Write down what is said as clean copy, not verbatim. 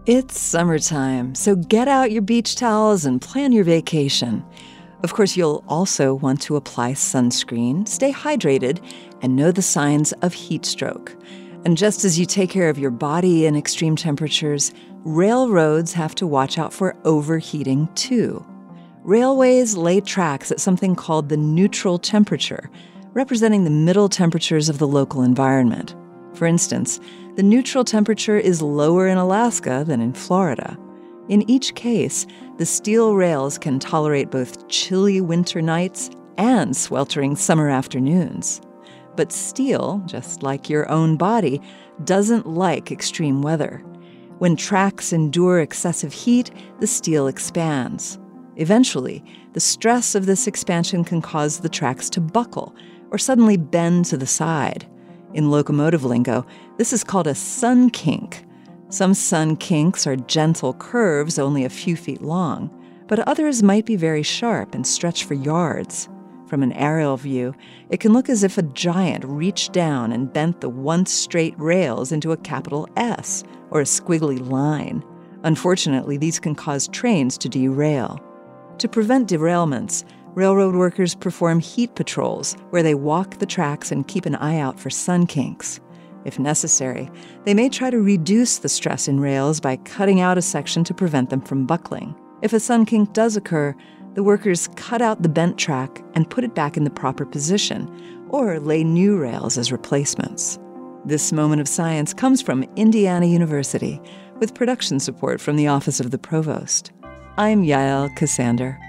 It's summertime, so get out your beach towels and plan your vacation. Of course, you'll also want to apply sunscreen, stay hydrated, and know the signs of heat stroke. And just as you take care of your body in extreme temperatures, railroads have to watch out for overheating too. Railways lay tracks at something called the neutral temperature, representing the middle temperatures of the local environment. For instance, the neutral temperature is lower in Alaska than in Florida. In each case, the steel rails can tolerate both chilly winter nights and sweltering summer afternoons. But steel, just like your own body, doesn't like extreme weather. When tracks endure excessive heat, the steel expands. Eventually, the stress of this expansion can cause the tracks to buckle or suddenly bend to the side. In locomotive lingo, this is called a sun kink. Some sun kinks are gentle curves only a few feet long, but others might be very sharp and stretch for yards. From an aerial view, it can look as if a giant reached down and bent the once straight rails into a capital S or a squiggly line. Unfortunately, these can cause trains to derail. To prevent derailments, railroad workers perform heat patrols where they walk the tracks and keep an eye out for sun kinks. If necessary, they may try to reduce the stress in rails by cutting out a section to prevent them from buckling. If a sun kink does occur, the workers cut out the bent track and put it back in the proper position, or lay new rails as replacements. This moment of science comes from Indiana University, with production support from the Office of the Provost. I'm Yael Ksander.